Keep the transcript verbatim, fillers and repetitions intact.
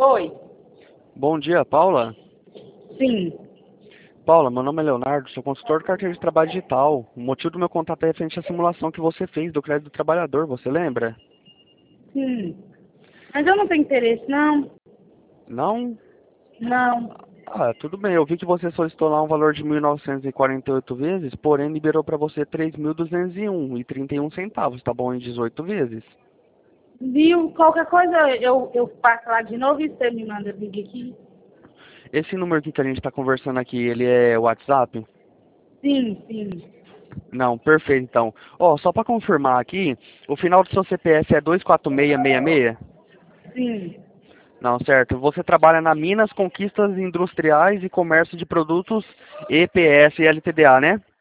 Oi. Bom dia, Paula. Sim. Paula, meu nome é Leonardo, sou consultor de carteira de trabalho digital. O motivo do meu contato é referente à simulação que você fez do crédito do trabalhador, você lembra? Sim. Mas eu não tenho interesse, não. Não? Não. Ah, tudo bem. Eu vi que você solicitou lá um valor de mil novecentos e quarenta e oito vezes, porém liberou para você três mil duzentos e um e trinta e um centavos, tá bom? Em dezoito vezes. Viu? Qualquer coisa eu, eu passo lá de novo e você me manda vídeo aqui. Esse número aqui que a gente está conversando aqui, ele é WhatsApp? Sim, sim. Não, perfeito então. Ó, só para confirmar aqui, o final do seu C P F é dois quatro seis seis seis? Sim. Não, certo. Você trabalha na Minas Conquistas Industriais e Comércio de Produtos E P S e L T D A, né?